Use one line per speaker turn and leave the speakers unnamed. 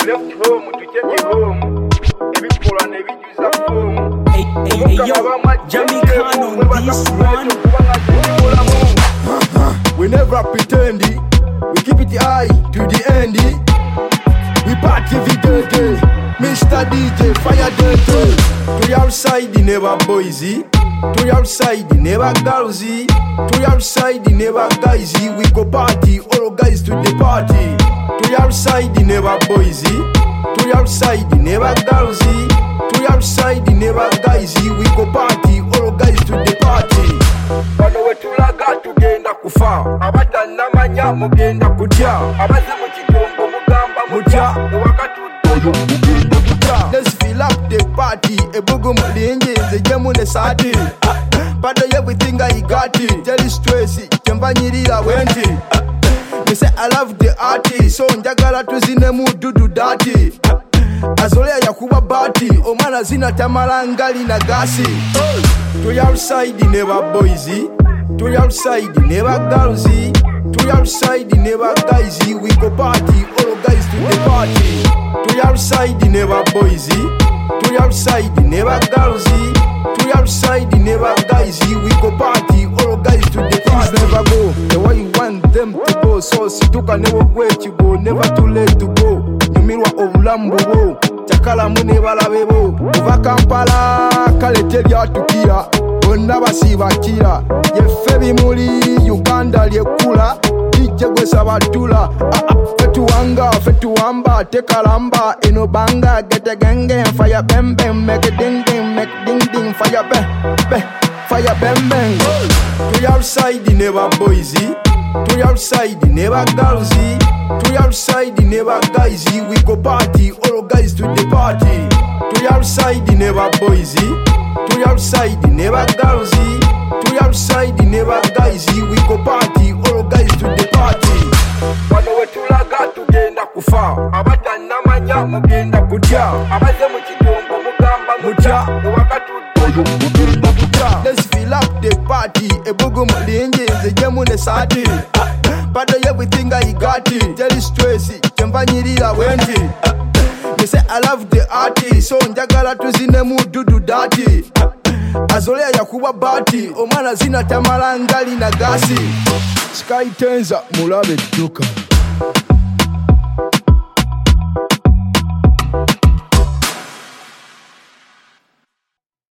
left home to change home. Every poor and every user home.
Hey, yo, Jamie Khan on this one.
We never pretend, we keep it high to the end. We party every day, Mr. DJ, fire dirty. To the outside, never boys. To the outside, never girls. To the outside, never guys. We go party, all guys to the party. To the outside, never boys. To the outside, never girls. To the outside, never guys. We go party, all guys to the party.
Bano wetulaga tugenda kufa. Abatanamanya mugenda kutya. Abaze mu kitongo mugamba mutya. Ewakatudde mugenda kutya.
Let's fill up the party. Ebugu mulingi nze jemu ne sati. Pado everything I got it. Tell stress kyembanyirira wenti. Me say I love the artist. So njagala tuzine mu dudu dati. Azolea yakuba bati. Omwana zina tamala ngali na gasi. To the outside never boys. To the outside never girls. To the outside never guys. We go party, all guys to the party. To the outside never boys. To the outside never girls. To the outside never guys. We go party, all guys to the party. Things never go the way you want them to go. So situka never wait you go, never too late to go. Nyumirwa obulamu bwo chakala mune balabebo kuva Kampala kale telyatukia bonna basibakira yeffe bimuli Uganda lyekula ijje gwesa batula fetuwamba tekalamba eno banga gete genge fire bang bang make ding ding fire bang bang. To the outside never boys. To the outside never girls. To the outside never guys. We go party, all guys to the party. To the outside never boys. To the outside never girls. To the outside never guys. We go party, all guys to the party.
Bano wetulaga tugenda kufa. Abatanamanya mugenda kutya. Abaze mu kitongo mugamba mutya. Ewakatudde mugenda kutya.
Let's fill up the party. Ebugu mulingi nze jemu ne sati. Pado everything I got it. Tell stress kyembanyirira wenti. Me say I love the artist. So njagala tuzine mu dudu dati. Azolea yakuba bati. Omwana zina tamala ngali na gasi. Sky Tenza mulabe duka.